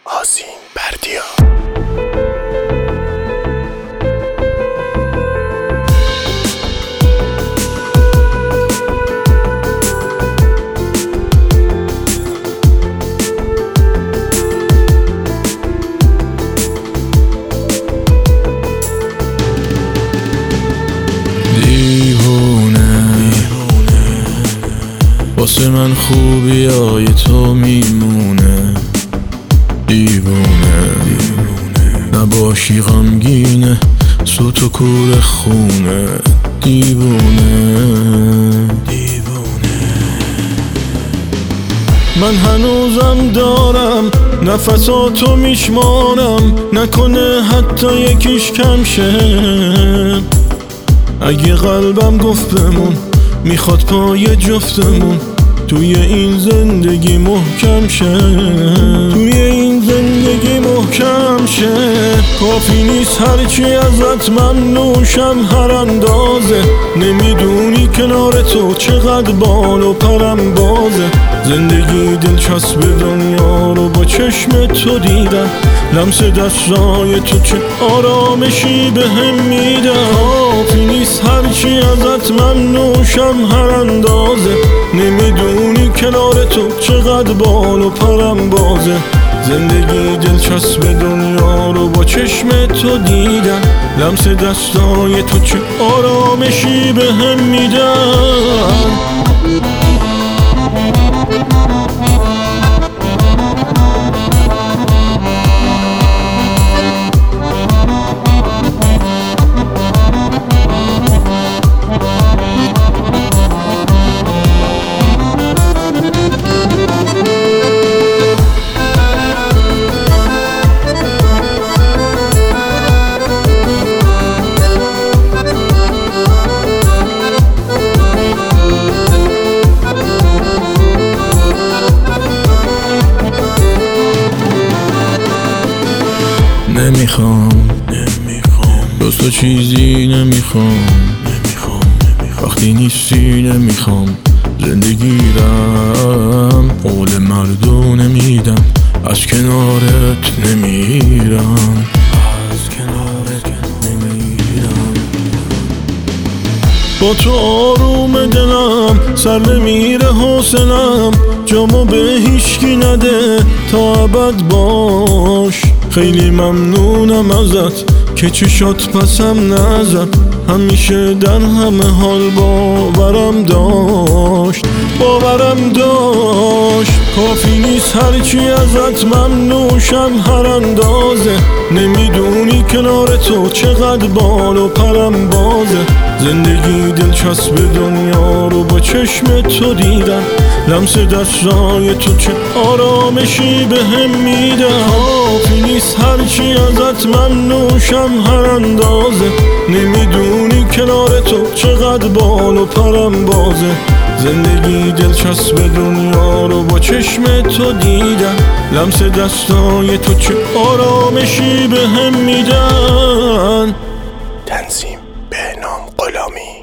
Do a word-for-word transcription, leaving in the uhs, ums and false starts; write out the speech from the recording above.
آذین بردیا. واسه من خوبی های تو میمونه، دیوونه نباشی غمگینه، سوت و کور خونه، دیوونه من هنوزم دارم نفساتو میشمارم، نکنه حتی یکیش کم شه. اگه قلبم گفت بمون میخواد پای جفتمون توی این زندگی محکم شه، توی این زندگی محکم شه. کافی نیست هرچی ازت ممنوشم هر اندازه، نمیدونی کنار تو چقدر بال و پرم بازه. زندگی دلچسب دنیا رو با چشم تو دیدم، لمس دستای تو چه آرامشی به هم میدم. کافی نیست هرچی ازت ممنوشم هر اندازه، نمیدونی کنار تو چقدر بال و پرم بازه. زندگی دلچسب دنیا رو با چشم تو دیدم، لمس دستای تو چه آرامشی به هم میدم. نمیخوام نمیخوام جز تو چیزی نمیخوام نمیخوام وقتی نیستی نمیخوام زندگیرم، قول مردو نمیدم، از کنارت نمیرم، از کنارت نمیرم. با تو آروم دلم سر نمیره حوصلم، جامو به هیچکی نده تا ابد باش. خیلی ممنونم ازت که چشات پسم نزد، همیشه در همه حال باورم داشت، باورم داشت. کافی نیست هرچی ازت ممنوشم هر اندازه، نمیدونی کنار تو چقدر بال و پرم بازه. زندگی دلچسب دنیا رو با چشم تو دیدم، لمس دستای تو چه آرامشی به هم میدم. کافی نیست هرچی ازت ممنوشم هر اندازه، نمیدونی کنار تو چقدر بال و پرم بازه. زندگی دلچسب دنیا رو با چشم تو دیدم، لمس دستای تو چه آرامشی به هم میدن. تنظیم بهنام غلامی.